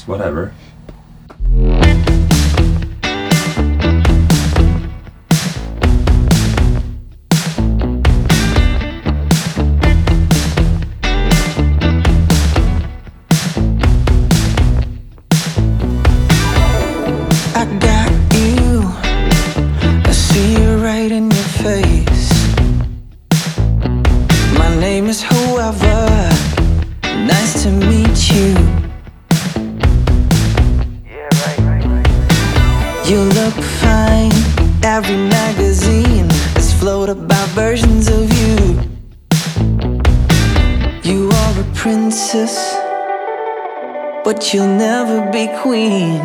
it's whatever. I got you, I see you right in your face. My name is whoever, nice to meet you. You look fine, every magazine has floated about versions of you. You are a princess, but you'll never be queen.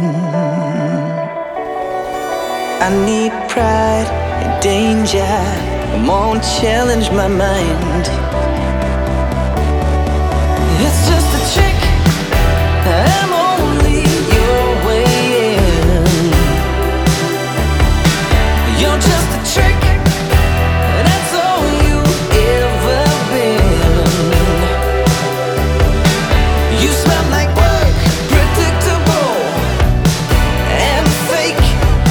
I need pride and danger, come on, challenge my mind. It's just a trick, I'm only your way in. You're just a trick, that's all you've ever been. You smell like work, predictable and fake.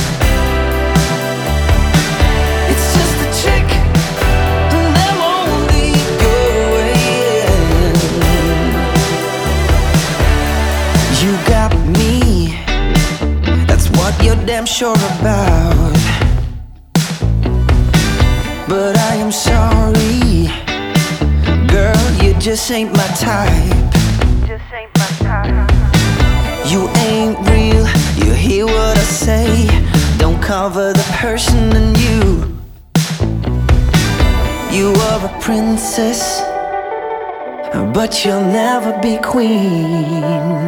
It's just a trick, and I'm only going. You got me, that's what you're damn sure about. But I am sorry, girl, you just ain't my type. You ain't real, you hear what I say, don't cover the person in you. You are a princess, but you'll never be queen.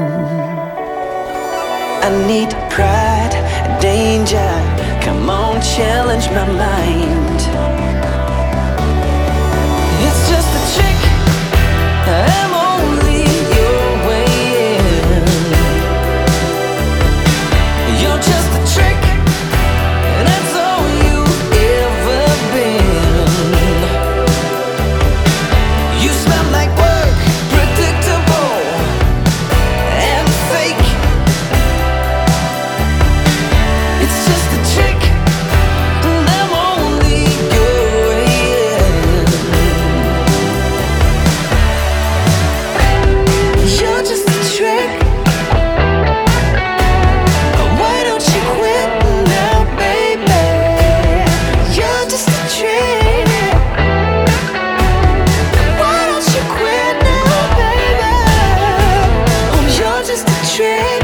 I need pride, danger, come on, challenge my mind. It's just a trick, I'm only your way in. You're just a trick, and that's all you've ever been. You smell like work, predictable and fake. It's just a trick, and I'm only going. You're just a trick. Why don't you quit now, baby? You're just a trick. Why don't you quit now, baby? You're just a trick.